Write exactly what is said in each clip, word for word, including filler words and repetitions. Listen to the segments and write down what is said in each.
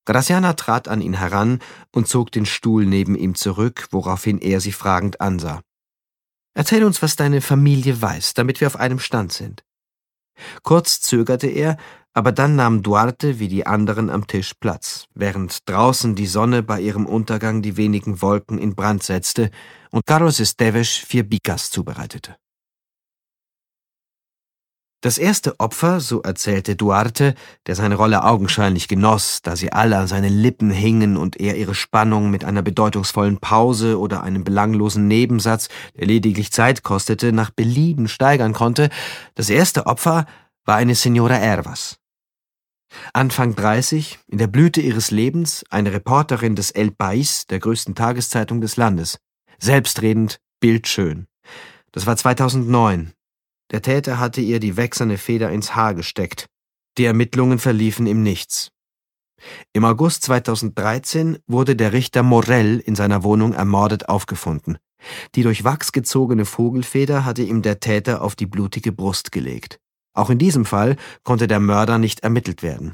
Graciana trat an ihn heran und zog den Stuhl neben ihm zurück, woraufhin er sie fragend ansah. »Erzähl uns, was deine Familie weiß, damit wir auf einem Stand sind.« Kurz zögerte er, aber dann nahm Duarte wie die anderen am Tisch Platz, während draußen die Sonne bei ihrem Untergang die wenigen Wolken in Brand setzte und Carlos Esteves vier Bicas zubereitete. Das erste Opfer, so erzählte Duarte, der seine Rolle augenscheinlich genoss, da sie alle an seinen Lippen hingen und er ihre Spannung mit einer bedeutungsvollen Pause oder einem belanglosen Nebensatz, der lediglich Zeit kostete, nach Belieben steigern konnte, das erste Opfer war eine Señora Hervas. Anfang dreißig, in der Blüte ihres Lebens, eine Reporterin des El País, der größten Tageszeitung des Landes. Selbstredend, bildschön. Das war zweitausendneun. Der Täter hatte ihr die wächserne Feder ins Haar gesteckt. Die Ermittlungen verliefen im Nichts. Im August zweitausenddreizehn wurde der Richter Morell in seiner Wohnung ermordet aufgefunden. Die durch Wachs gezogene Vogelfeder hatte ihm der Täter auf die blutige Brust gelegt. Auch in diesem Fall konnte der Mörder nicht ermittelt werden.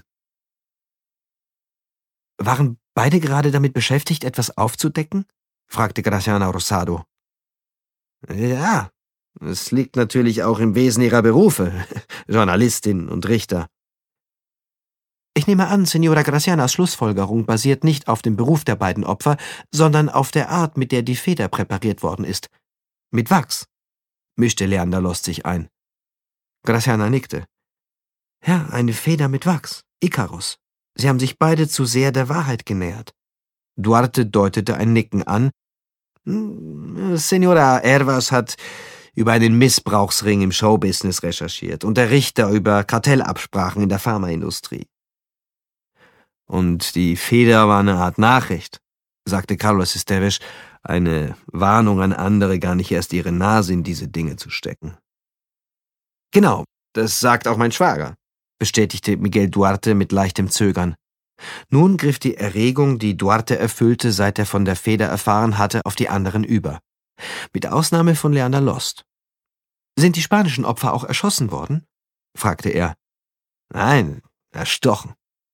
»Waren beide gerade damit beschäftigt, etwas aufzudecken?« fragte Graciana Rosado. »Ja, es liegt natürlich auch im Wesen ihrer Berufe, Journalistin und Richter.« »Ich nehme an, Señora Gracianas Schlussfolgerung basiert nicht auf dem Beruf der beiden Opfer, sondern auf der Art, mit der die Feder präpariert worden ist. Mit Wachs«, mischte Leander Lost sich ein. Graciana nickte. »Ja, eine Feder mit Wachs, Icarus. Sie haben sich beide zu sehr der Wahrheit genähert.« Duarte deutete ein Nicken an. »Señora Hervas hat über einen Missbrauchsring im Showbusiness recherchiert und der Richter über Kartellabsprachen in der Pharmaindustrie.« »Und die Feder war eine Art Nachricht«, sagte Carlos Esteves, »eine Warnung an andere, gar nicht erst ihre Nase in diese Dinge zu stecken.« »Genau, das sagt auch mein Schwager«, bestätigte Miguel Duarte mit leichtem Zögern. Nun griff die Erregung, die Duarte erfüllte, seit er von der Feder erfahren hatte, auf die anderen über. Mit Ausnahme von Leander Lost. »Sind die spanischen Opfer auch erschossen worden?« fragte er. »Nein, erstochen.«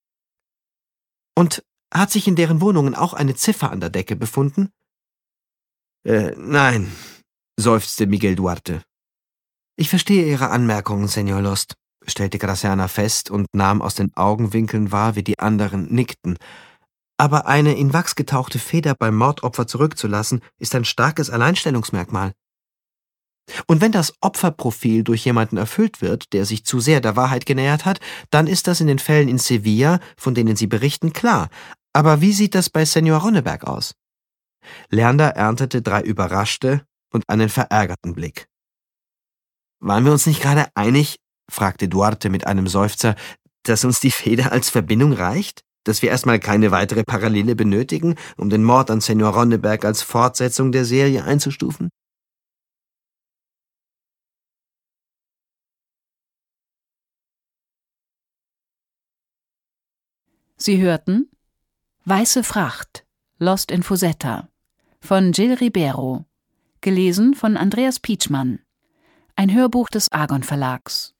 »Und hat sich in deren Wohnungen auch eine Ziffer an der Decke befunden?« Äh, nein«, seufzte Miguel Duarte. »Ich verstehe Ihre Anmerkungen, Señor Lost«, stellte Graciana fest und nahm aus den Augenwinkeln wahr, wie die anderen nickten. »Aber eine in Wachs getauchte Feder beim Mordopfer zurückzulassen, ist ein starkes Alleinstellungsmerkmal. Und wenn das Opferprofil durch jemanden erfüllt wird, der sich zu sehr der Wahrheit genähert hat, dann ist das in den Fällen in Sevilla, von denen Sie berichten, klar. Aber wie sieht das bei Señor Ronneberg aus?« Leander erntete drei überraschte und einen verärgerten Blick. »Waren wir uns nicht gerade einig«, fragte Duarte mit einem Seufzer, »dass uns die Feder als Verbindung reicht? Dass wir erstmal keine weitere Parallele benötigen, um den Mord an Señor Ronneberg als Fortsetzung der Serie einzustufen?« Sie hörten Weiße Fracht, Lost in Fusetta von Gil Ribeiro, gelesen von Andreas Pietschmann. Ein Hörbuch des Argon Verlags.